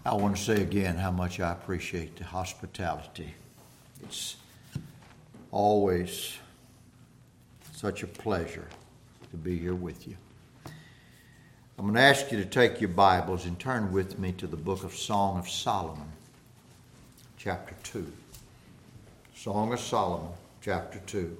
I want to say again how much I appreciate the hospitality. It's always such a pleasure to be here with you. I'm going to ask you to take your Bibles and turn with me to the book of Song of Solomon, chapter 2. Song of Solomon, chapter 2.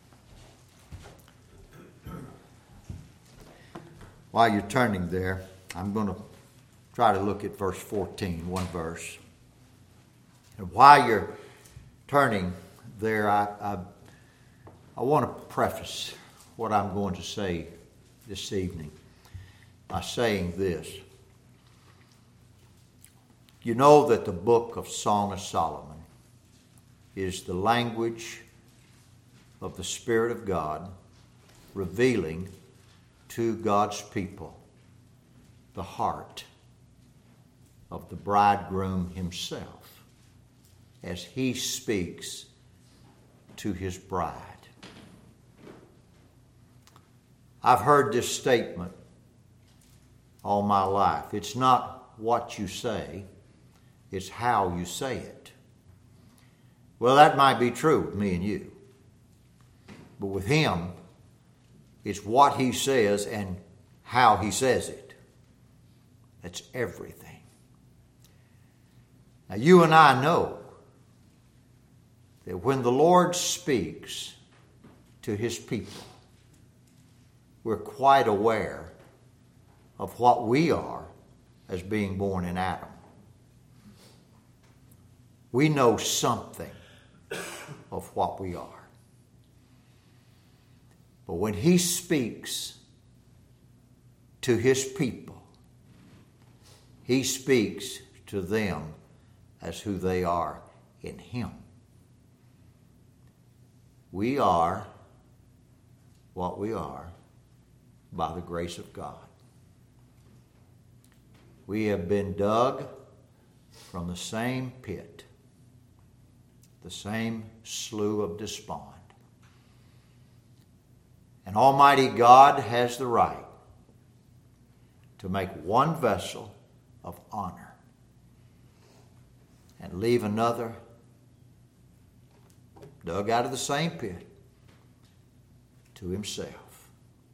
While you're turning there, I'm going to try to look at verse 14, one verse. And while you're turning there, I want to preface what I'm going to say this evening by saying this. You know that the book of Song of Solomon is the language of the Spirit of God revealing to God's people the heart of the bridegroom himself as he speaks to his bride. I've heard this statement all my life. It's not what you say, it's how you say it. Well, that might be true with me and you. But with him, it's what he says and how he says it. That's everything. Now, you and I know that when the Lord speaks to his people, we're quite aware of what we are as being born in Adam. We know something of what we are. But when he speaks to his people, he speaks to them as who they are in him. We are what we are by the grace of God. We have been dug from the same pit, the same slough of despond. And Almighty God has the right to make one vessel of honor and leave another dug out of the same pit to himself.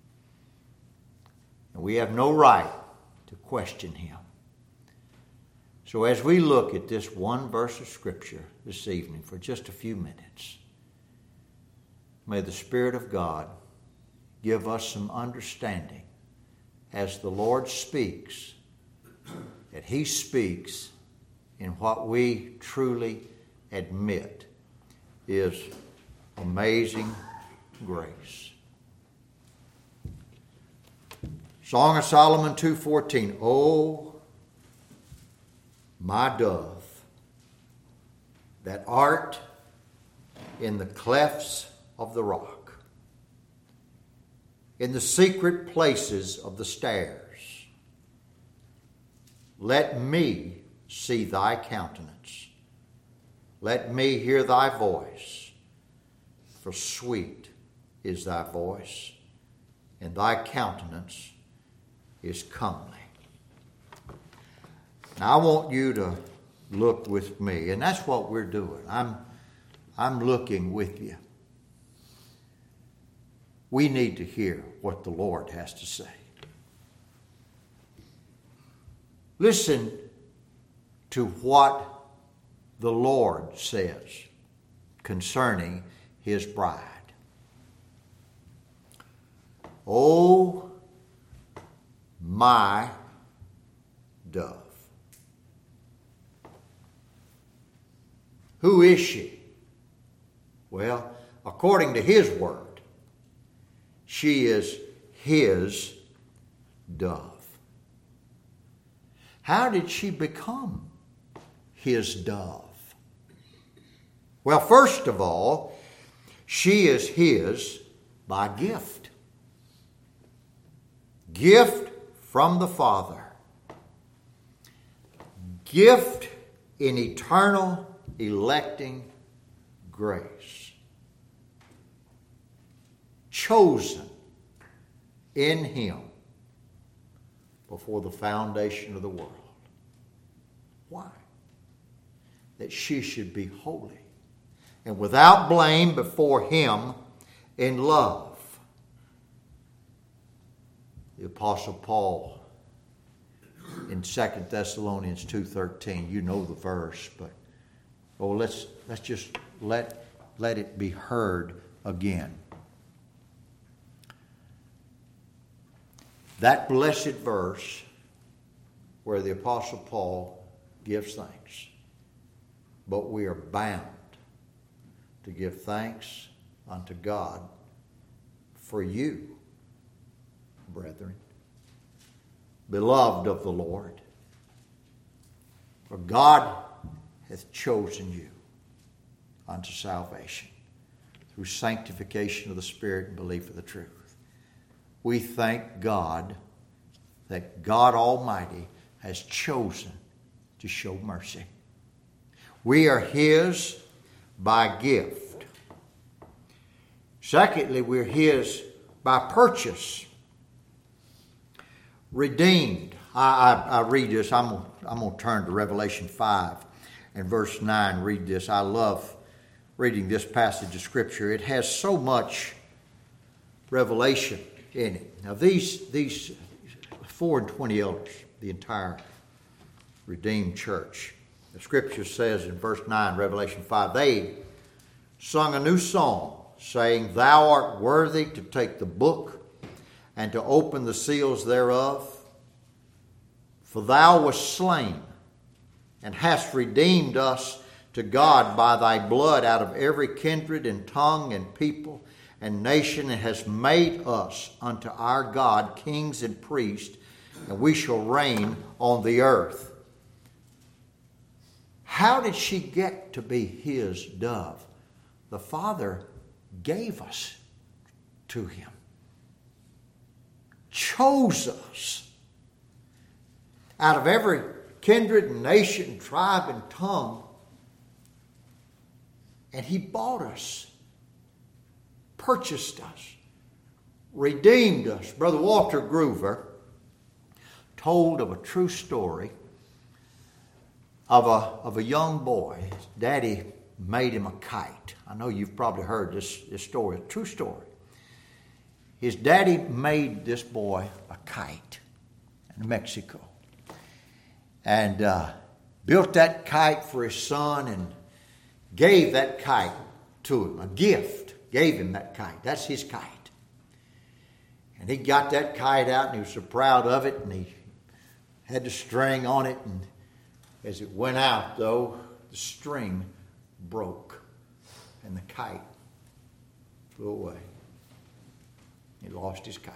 And we have no right to question him. So as we look at this one verse of Scripture this evening for just a few minutes, may the Spirit of God give us some understanding as the Lord speaks, that he speaks in what we truly admit is amazing grace. Song of Solomon 2:14. O my dove, that art in the clefts of the rock, in the secret places of the stairs, let me see thy countenance. Let me hear thy voice, for sweet is thy voice, and thy countenance is comely. Now I want you to look with me, and that's what we're doing. I'm looking with you. We need to hear what the Lord has to say. Listen to what the Lord says concerning his bride. O my dove. Who is she? Well, according to his word, she is his dove. How did she become his dove? Well, first of all, she is his by gift. Gift from the Father. Gift in eternal electing grace. Chosen in him before the foundation of the world. Why? That she should be holy and without blame before Him in love. The Apostle Paul in 2 Thessalonians 2:13, you know the verse, but let's just let it be heard again. That blessed verse where the Apostle Paul gives thanks. But we are bound to give thanks unto God for you, brethren, beloved of the Lord. For God hath chosen you unto salvation through sanctification of the Spirit and belief of the truth. We thank God that God Almighty has chosen to show mercy. We are His by gift. Secondly, we're His by purchase. Redeemed. I read this. I'm going to turn to Revelation 5 and verse 9. Read this. I love reading this passage of Scripture. It has so much revelation in it. Now these 4 and 20 elders, the entire redeemed church, the Scripture says in verse 9, Revelation 5, they sung a new song, saying, Thou art worthy to take the book and to open the seals thereof. For thou wast slain, and hast redeemed us to God by thy blood out of every kindred and tongue and people and nation, and hast made us unto our God kings and priests, and we shall reign on the earth. How did she get to be His dove? The Father gave us to Him, chose us out of every kindred and nation, tribe and tongue, and He bought us, purchased us, redeemed us. Brother Walter Groover told of a true story of a young boy. His daddy made him a kite. I know you've probably heard this story. It's a true story. His daddy made this boy a kite in Mexico. And built that kite for his son and gave that kite to him. A gift. Gave him that kite. That's his kite. And he got that kite out and he was so proud of it, and he had the string on it, and as it went out, though, the string broke and the kite flew away. He lost his kite.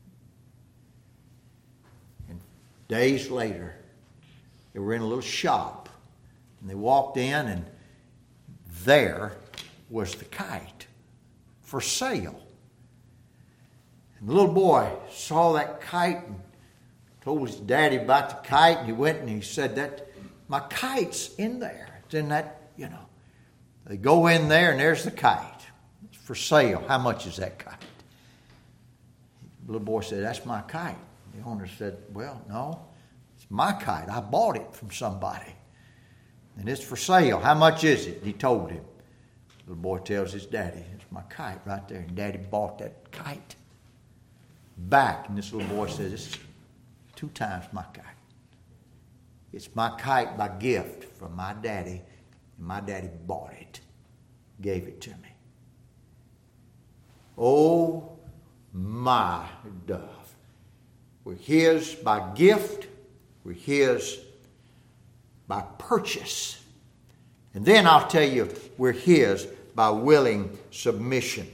And days later, they were in a little shop, and they walked in, and there was the kite for sale. And the little boy saw that kite and told his daddy about the kite, and he went and he said, "That my kite's in there. It's in that, you know." They go in there, and there's the kite. It's for sale. How much is that kite? The little boy said, "That's my kite." The owner said, "Well, no, it's my kite. I bought it from somebody, and it's for sale. How much is it?" He told him. The little boy tells his daddy, "It's my kite right there." And Daddy bought that kite back. And this little boy says, "It's 2 times my kite. It's my kite by gift from my daddy, and my daddy bought it, gave it to me." Oh, my dove. We're His by gift. We're His by purchase. And then I'll tell you, we're His by willing submission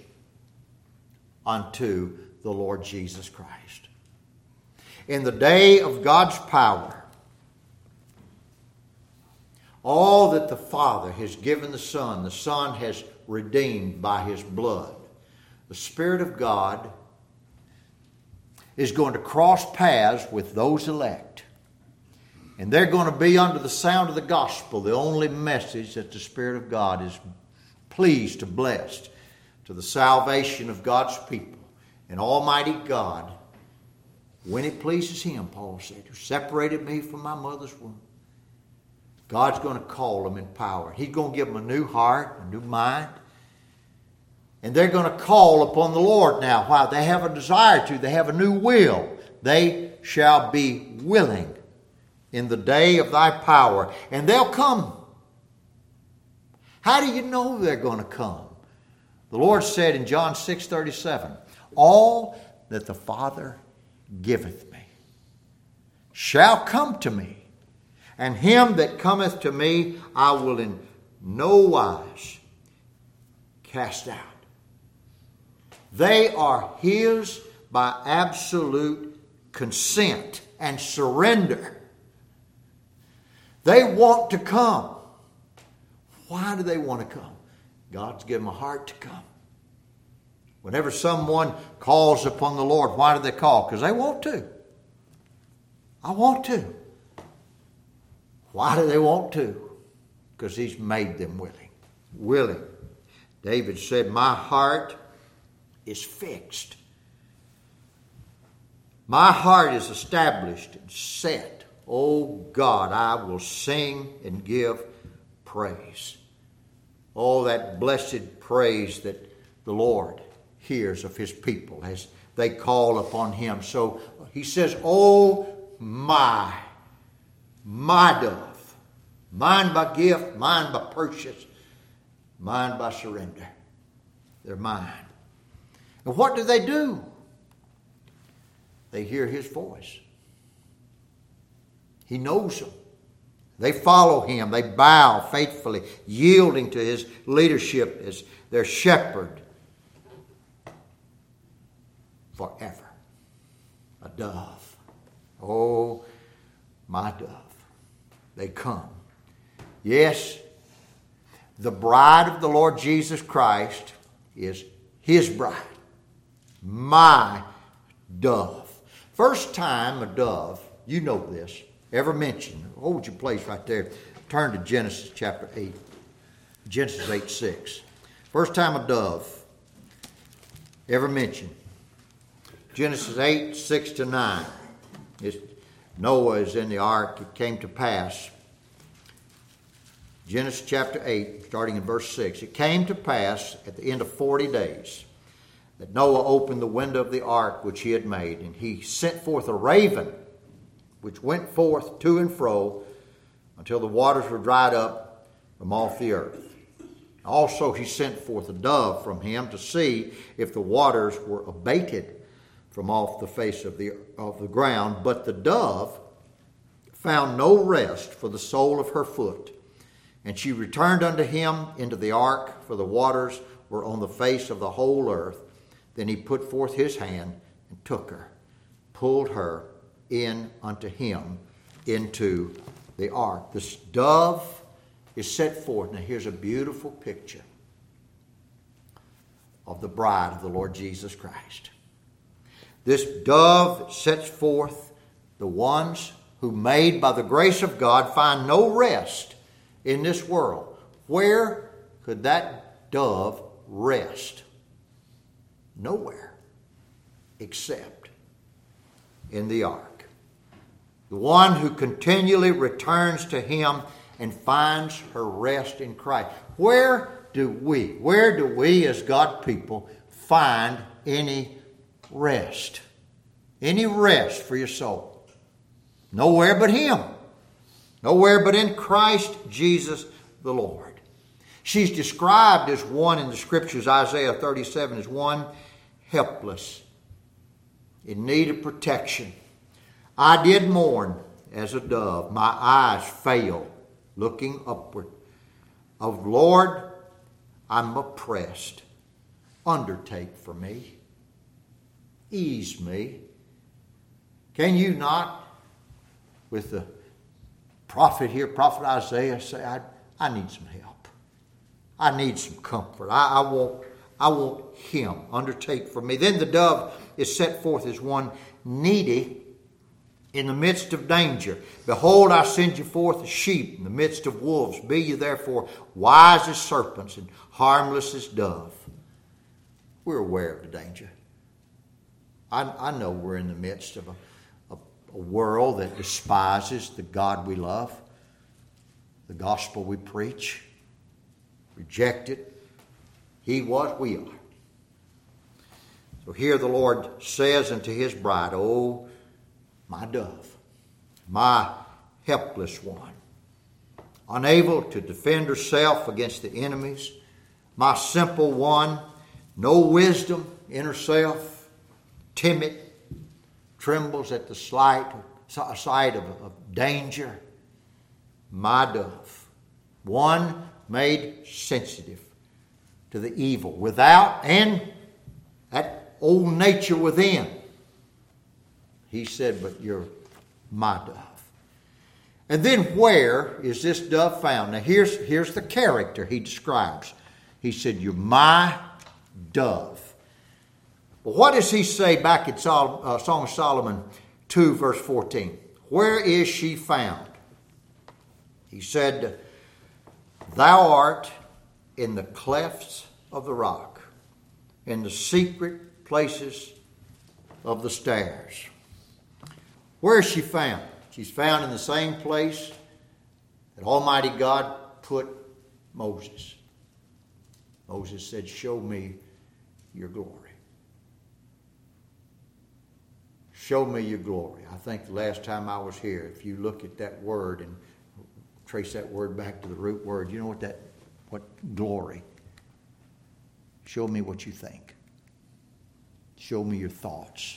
unto the Lord Jesus Christ. In the day of God's power, all that the Father has given the Son has redeemed by His blood. The Spirit of God is going to cross paths with those elect. And they're going to be under the sound of the gospel, the only message that the Spirit of God is pleased to bless to the salvation of God's people. And Almighty God, when it pleases Him, Paul said, who separated me from my mother's womb, God's going to call them in power. He's going to give them a new heart, a new mind. And they're going to call upon the Lord now. Why? They have a desire to. They have a new will. They shall be willing in the day of thy power. And they'll come. How do you know they're going to come? The Lord said in John 6:37, all that the Father giveth me shall come to me. And him that cometh to me I will in no wise cast out. They are his by absolute consent and surrender. They want to come. Why do they want to come? God's given them a heart to come. Whenever someone calls upon the Lord, why do they call? Because they want to. I want to. Why do they want to? Because He's made them willing. Willing. David said, my heart is fixed. My heart is established and set. Oh God, I will sing and give praise. Oh, that blessed praise that the Lord hears of His people as they call upon Him. So He says, oh my dove, mine by gift, mine by purchase, mine by surrender. They're mine. And what do? They hear His voice. He knows them. They follow Him. They bow faithfully, yielding to His leadership as their shepherd forever. A dove. Oh, my dove. They come. Yes, the bride of the Lord Jesus Christ is His bride. My dove. First time a dove, you know this, ever mentioned. Hold your place right there. Turn to Genesis chapter 8. Genesis 8:6. First time a dove ever mentioned. Genesis 8:6-9. Noah is in the ark. It came to pass. Genesis chapter 8, starting in verse 6. It came to pass at the end of 40 days that Noah opened the window of the ark which he had made, and he sent forth a raven, which went forth to and fro until the waters were dried up from off the earth. Also he sent forth a dove from him to see if the waters were abated from off the face of the ground. But the dove found no rest for the sole of her foot. And she returned unto him into the ark, for the waters were on the face of the whole earth. Then he put forth his hand and took her, pulled her in unto him into the ark. This dove is set forth. Now here's a beautiful picture of the bride of the Lord Jesus Christ. This dove sets forth the ones who, made by the grace of God, find no rest in this world. Where could that dove rest? Nowhere except in the ark. The one who continually returns to Him and finds her rest in Christ. Where do we as God people find any rest? Any rest for your soul? Nowhere but Him. Nowhere but in Christ Jesus the Lord. She's described as one in the Scriptures, Isaiah 37, as one helpless, in need of protection. I did mourn as a dove. My eyes failed, looking upward. Of Lord, I'm oppressed. Undertake for me. Ease me. Can you not, with the prophet here, Prophet Isaiah, say, I need some help. I need some comfort. I want Him. Undertake for me. Then the dove is set forth as one needy in the midst of danger. Behold, I send you forth as sheep in the midst of wolves. Be you therefore wise as serpents and harmless as dove. We're aware of the danger. I know we're in the midst of a world that despises the God we love. the gospel we preach, rejected. He was, we are. So here the Lord says unto his bride, "Oh, my dove, my helpless one, unable to defend herself against the enemies, my simple one, no wisdom in herself, timid, trembles at the sight of danger, my dove, one made sensitive to the evil without and that old nature within." He said, "But you're my dove." And then where is this dove found? Now here's the character he describes. He said, "You're my dove." Well, what does he say back in Song of Solomon 2, verse 14? Where is she found? He said, "Thou art in the clefts of the rock, in the secret places of the stairs." Where is she found? She's found in the same place that Almighty God put Moses. Moses said, "Show me your glory. Show me your glory." I think the last time I was here, if you look at that word and trace that word back to the root word, you know what glory? Show me what you think. Show me your thoughts.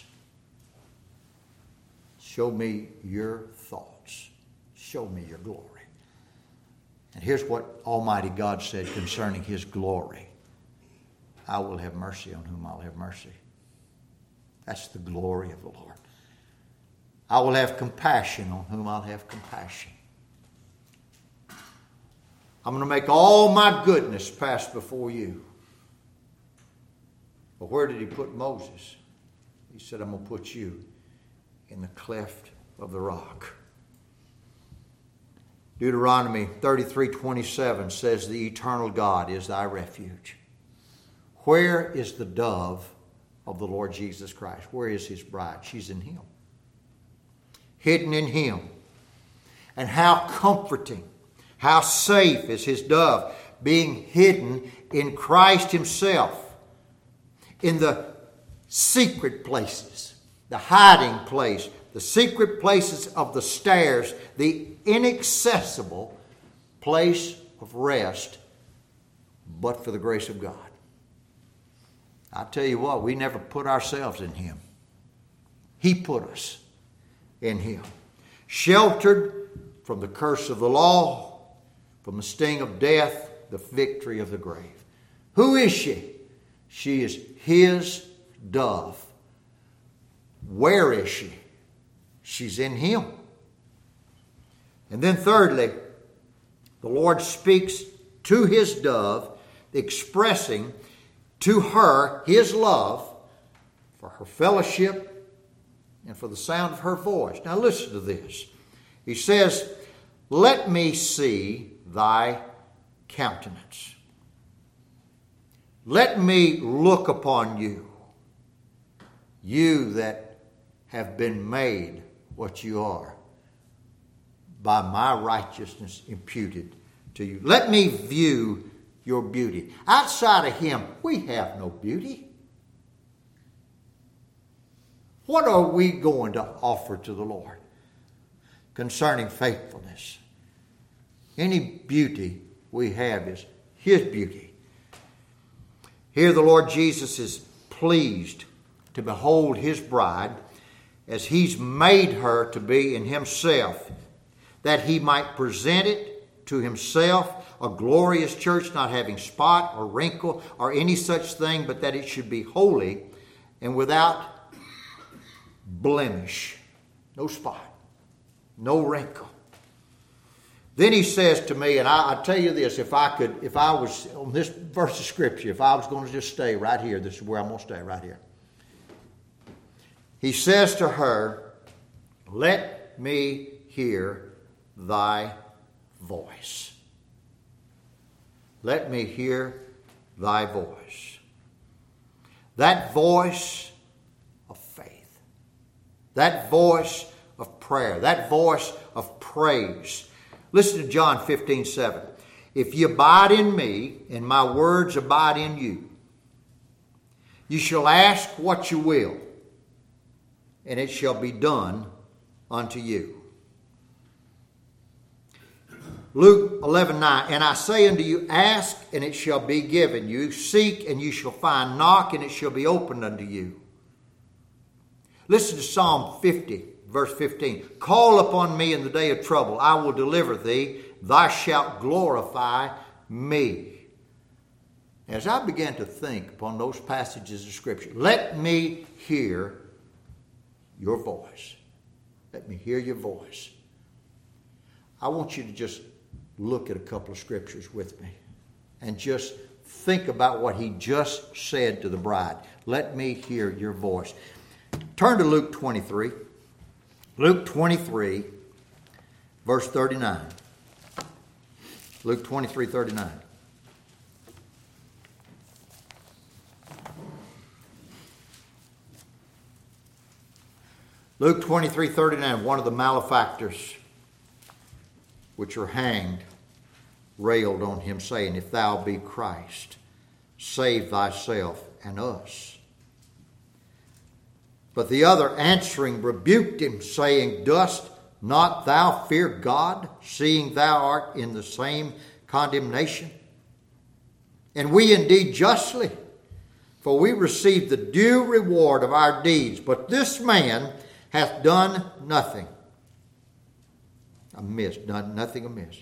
Show me your thoughts. Show me your glory. And here's what Almighty God said concerning his glory. "I will have mercy on whom I'll have mercy." That's the glory of the Lord. "I will have compassion on whom I'll have compassion." I'm going to make all my goodness pass before you. But where did he put Moses? He said, "I'm going to put you in the cleft of the rock." Deuteronomy 33:27 says, "The eternal God is thy refuge." Where is the dove of the Lord Jesus Christ? Where is his bride? She's in him. Hidden in him. And how comforting, how safe is his dove being hidden in Christ himself, in the secret places, the hiding place, the secret places of the stairs, the inaccessible place of rest, but for the grace of God. I tell you what, we never put ourselves in him. He put us in him. Sheltered from the curse of the law, from the sting of death, the victory of the grave. Who is she? She is his dove. Where is she? She's in him. And then thirdly, the Lord speaks to his dove, expressing to her his love for her fellowship and for the sound of her voice. Now listen to this. He says, "Let me see thy countenance. Let me look upon you, you that have been made what you are by my righteousness imputed to you. Let me view your beauty." Outside of him, we have no beauty. What are we going to offer to the Lord concerning faithfulness? Any beauty we have is his beauty. Here the Lord Jesus is pleased to behold his bride as he's made her to be in himself, that he might present it to himself, a glorious church, not having spot or wrinkle or any such thing, but that it should be holy and without blemish. No spot, no wrinkle. Then he says to me, and I tell you this, if I was on this verse of Scripture, if I was going to just stay right here, this is where I'm going to stay, right here. He says to her, "Let me hear thy voice." Let me hear thy voice. That voice of faith. That voice of prayer. That voice of praise. Listen to John 15:7. If ye abide in me, and my words abide in you, you shall ask what you will, and it shall be done unto you. Luke 11:9. And I say unto you, ask, and it shall be given you. Seek, and you shall find. Knock, and it shall be opened unto you. Listen to Psalm 50, verse 15. Call upon me in the day of trouble. I will deliver thee. Thou shalt glorify me. As I began to think upon those passages of Scripture, let me hear your voice. Let me hear your voice. I want you to just look at a couple of scriptures with me and just think about what he just said to the bride. Let me hear your voice. Turn to Luke 23. Luke 23, verse 39. Luke 23:39. Luke 23:39, one of the malefactors which are hanged railed on him, saying, If thou be Christ, save thyself and us. But the other answering rebuked him, saying, Dost not thou fear God, seeing thou art in the same condemnation? And we indeed justly, for we receive the due reward of our deeds. But this man hath done nothing amiss, done nothing amiss.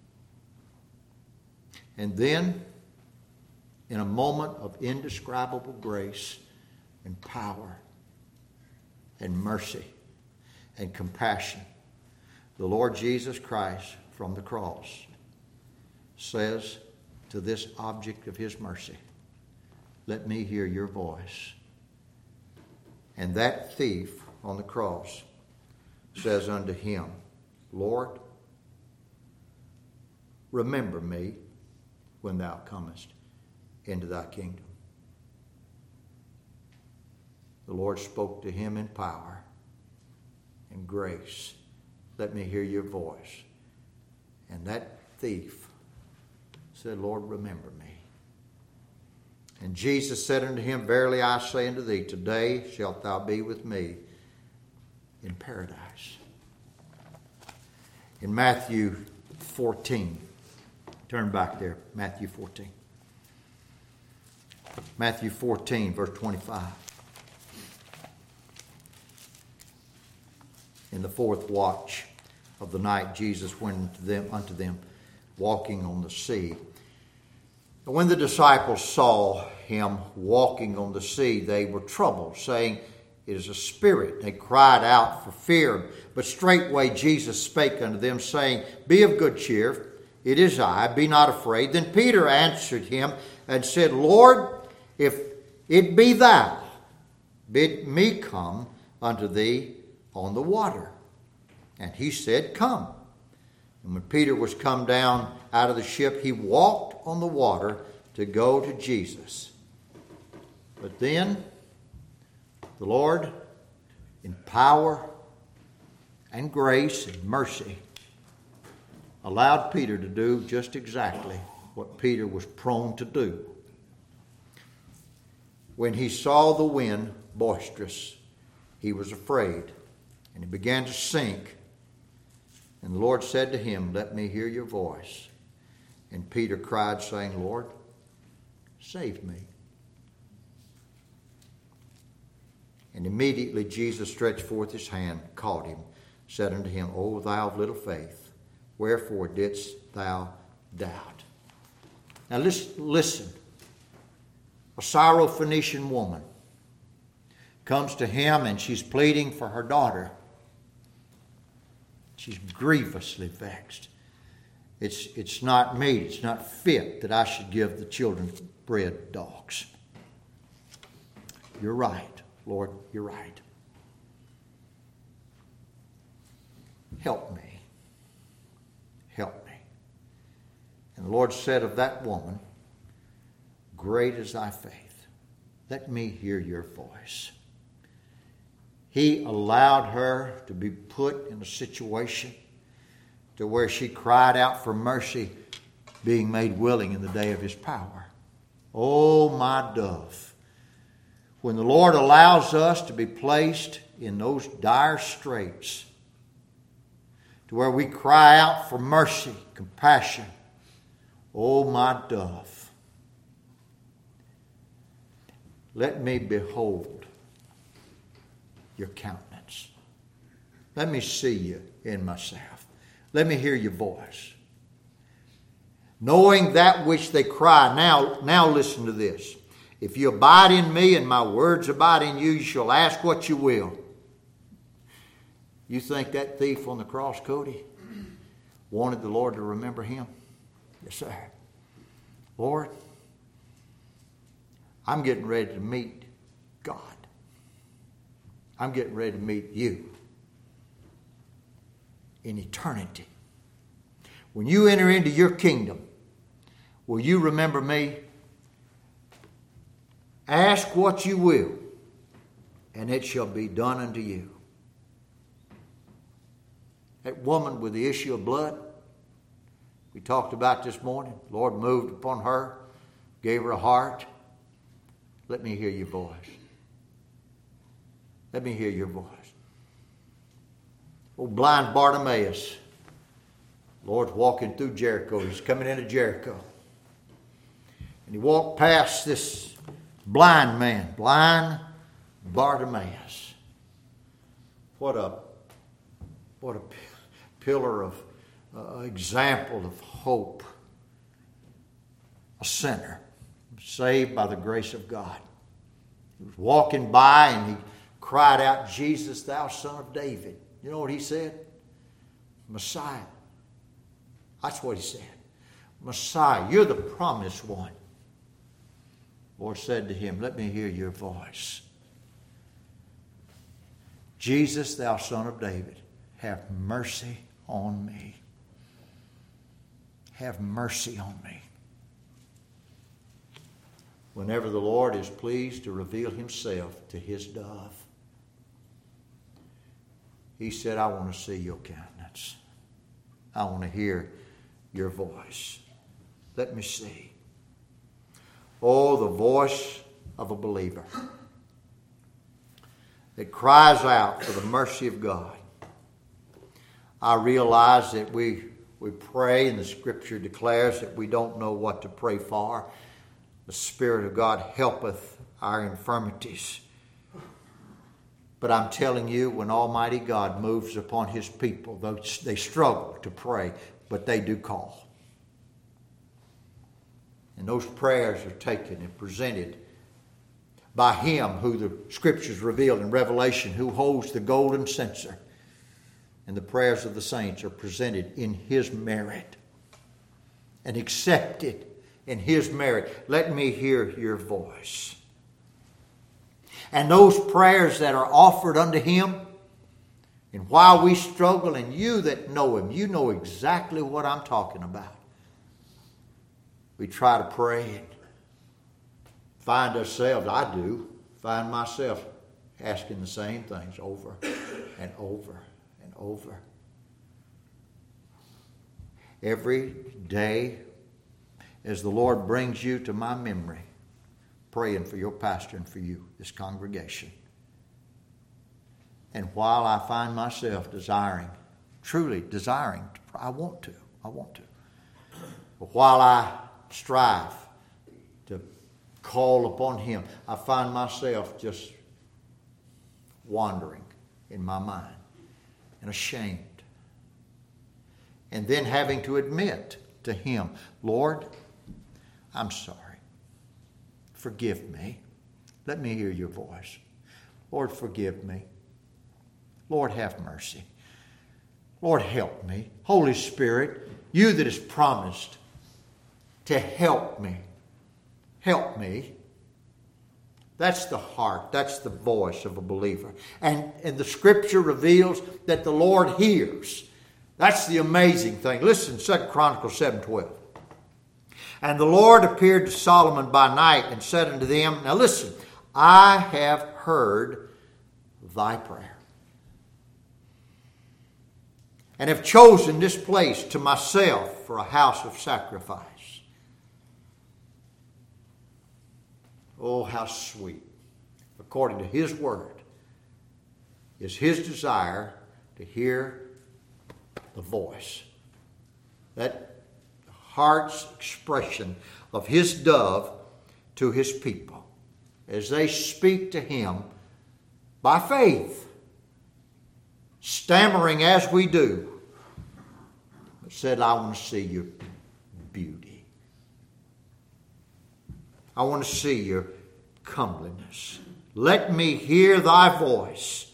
And then, in a moment of indescribable grace and power and mercy and compassion, the Lord Jesus Christ from the cross says to this object of his mercy, Let me hear your voice. And that thief on the cross says unto him, Lord, remember me when thou comest into thy kingdom. The Lord spoke to him in power and grace. Let me hear your voice. And that thief said, Lord, remember me. And Jesus said unto him, Verily I say unto thee, today shalt thou be with me in paradise. In Matthew 14, turn back there, Matthew 14. Matthew 14, verse 25. In the fourth watch of the night, Jesus went unto them, walking on the sea. And when the disciples saw him walking on the sea, they were troubled, saying, It is a spirit. They cried out for fear. But straightway Jesus spake unto them, saying, Be of good cheer, it is I, be not afraid. Then Peter answered him and said, Lord, if it be thou, bid me come unto thee on the water. And he said, Come. And when Peter was come down out of the ship, he walked on the water to go to Jesus. But then the Lord, in power and grace and mercy, allowed Peter to do just exactly what Peter was prone to do. When he saw the wind boisterous, he was afraid, and he began to sink. And the Lord said to him, Let me hear your voice. And Peter cried, saying, Lord, save me. And immediately Jesus stretched forth his hand, caught him, said unto him, O thou of little faith, wherefore didst thou doubt? Now listen. A Syrophoenician woman comes to him and she's pleading for her daughter. She's grievously vexed. It's not meet, it's not fit that I should give the children bread dogs. You're right, Lord, you're right. Help me. Help me. And the Lord said of that woman, Great is thy faith. Let me hear your voice. He allowed her to be put in a situation to where she cried out for mercy, being made willing in the day of His power. Oh, my dove. When the Lord allows us to be placed in those dire straits, to where we cry out for mercy, compassion, oh, my dove, let me behold your countenance. Let me see you in myself. Let me hear your voice. Knowing that which they cry. Now listen to this. If you abide in me and my words abide in you, you shall ask what you will. You think that thief on the cross, Cody, wanted the Lord to remember him? Yes, sir. Lord, I'm getting ready to meet God. I'm getting ready to meet you in eternity. When you enter into your kingdom, will you remember me? Ask what you will, and it shall be done unto you. That woman with the issue of blood we talked about this morning, the Lord moved upon her, gave her a heart. Let me hear your voice. Let me hear your voice. Old blind Bartimaeus, the Lord's walking through Jericho. He's coming into Jericho. And he walked past this blind man, blind Bartimaeus. What a pillar of example of hope. A sinner saved by the grace of God. He was walking by and he cried out, Jesus, thou son of David. You know what he said? Messiah. That's what he said. Messiah, you're the promised one. The Lord said to him, let me hear your voice. Jesus, thou son of David, have mercy on me. Have mercy on me. Whenever the Lord is pleased to reveal himself to his dove, he said, I want to see your countenance. I want to hear your voice. Let me see. Oh, the voice of a believer that cries out for the mercy of God. I realize that we pray, and the Scripture declares that we don't know what to pray for. The Spirit of God helpeth our infirmities. But I'm telling you, when Almighty God moves upon His people, they struggle to pray, but they do call. And those prayers are taken and presented by Him who the Scriptures reveal in Revelation, who holds the golden censer. And the prayers of the saints are presented in His merit and accepted in His merit. Let me hear your voice. And those prayers that are offered unto Him, and while we struggle, and you that know Him, you know exactly what I'm talking about. We try to pray and find ourselves, I do, find myself asking the same things over and over and over. Every day, as the Lord brings you to my memory, praying for your pastor and for you, this congregation. And while I find myself truly desiring, I want to. But while I strive to call upon Him, I find myself just wandering in my mind and ashamed. And then having to admit to Him, Lord, I'm sorry. Forgive me. Let me hear your voice. Lord, forgive me. Lord, have mercy. Lord, help me. Holy Spirit, you that has promised to help me. Help me. That's the heart. That's the voice of a believer. And the Scripture reveals that the Lord hears. That's the amazing thing. Listen, 2 Chronicles 7:12. And the Lord appeared to Solomon by night and said unto them, now listen, I have heard thy prayer and have chosen this place to myself for a house of sacrifice. Oh, how sweet, according to His word, is His desire to hear the voice, that heart's expression of His dove to His people as they speak to Him by faith, stammering as we do, but said, I want to see your beauty. I want to see your comeliness. Let me hear thy voice.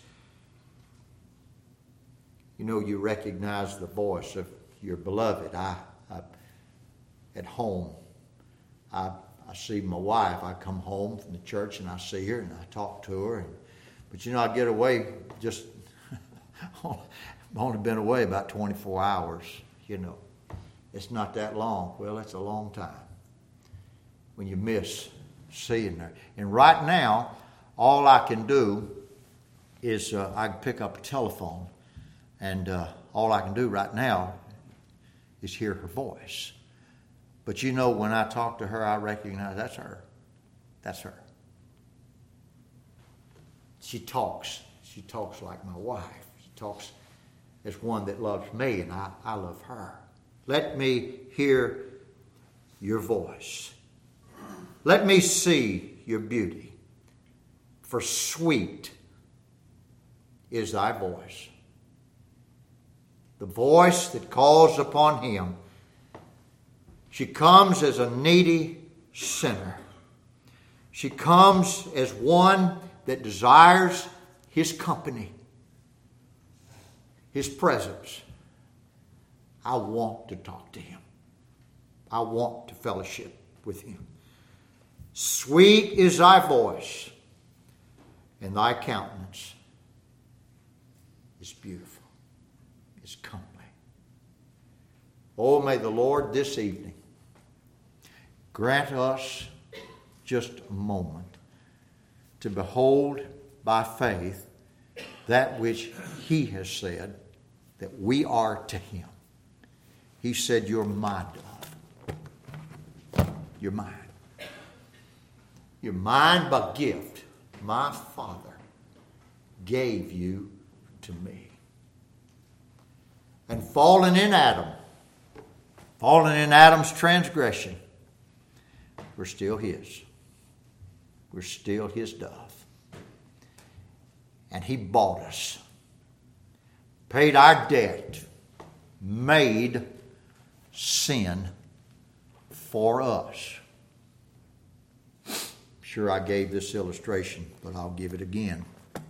You know, you recognize the voice of your beloved. At home, I see my wife. I come home from the church and I see her and I talk to her. But you know, I get away just, I've only been away about 24 hours, you know. It's not that long. Well, it's a long time when you miss seeing her. And right now, all I can do is I can pick up a telephone, and all I can do right now is hear her voice. But you know, when I talk to her, I recognize that's her. That's her. She talks. She talks like my wife. She talks as one that loves me, and I love her. Let me hear your voice. Let me see your beauty. For sweet is thy voice. The voice that calls upon Him. She comes as a needy sinner. She comes as one that desires His company, His presence. I want to talk to Him. I want to fellowship with Him. Sweet is thy voice, and thy countenance is beautiful, is comely. Oh, may the Lord this evening grant us just a moment to behold by faith that which He has said that we are to Him. He said, you're my dove. You're mine. You're mine by gift. My Father gave you to me. And fallen in Adam's transgression, we're still His. We're still His dove. And He bought us, paid our debt, made sin for us. Sure, I gave this illustration, but I'll give it again.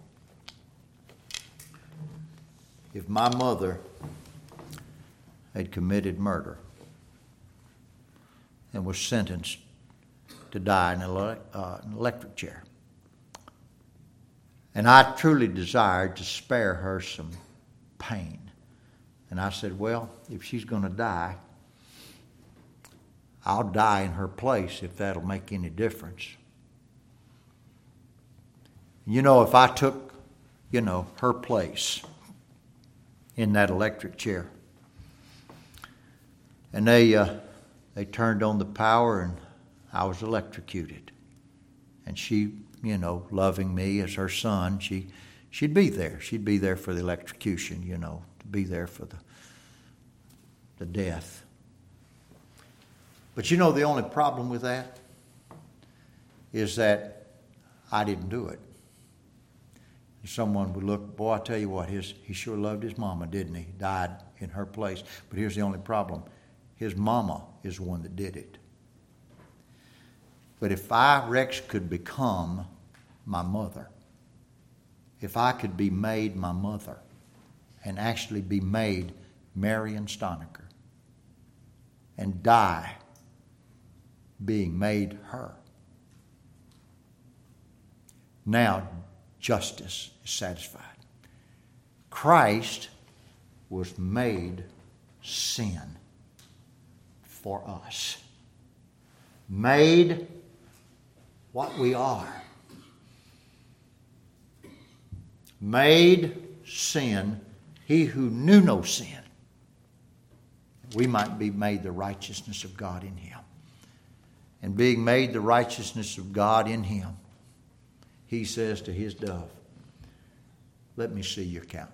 If my mother had committed murder and was sentenced to die in an electric chair, and I truly desired to spare her some pain, and I said, well, if she's going to die, I'll die in her place if that'll make any difference. You know, if I took, her place in that electric chair, and they turned on the power and I was electrocuted, and she, loving me as her son, she'd be there. She'd be there for the electrocution, to be there for the death. But the only problem with that is that I didn't do it. Someone would look, boy, I tell you what, he sure loved his mama, didn't he? Died in her place. But here's the only problem. His mama is the one that did it. But if Rex could become my mother, if I could be made my mother and actually be made Marion Stonecker and die being made her, now justice is satisfied. Christ was made sin for us. Made what we are. Made sin, he who knew no sin, we might be made the righteousness of God in him. And being made the righteousness of God in him, he says to his dove, let me see your countenance.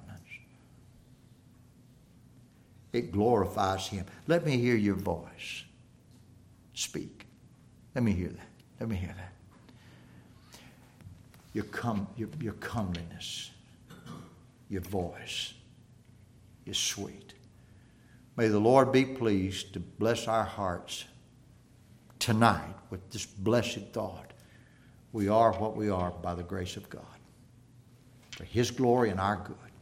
It glorifies him. Let me hear your voice. Speak. Let me hear that. Let me hear that. Your comeliness, your voice is sweet. May the Lord be pleased to bless our hearts tonight with this blessed thought. We are what we are by the grace of God, for his glory and our good.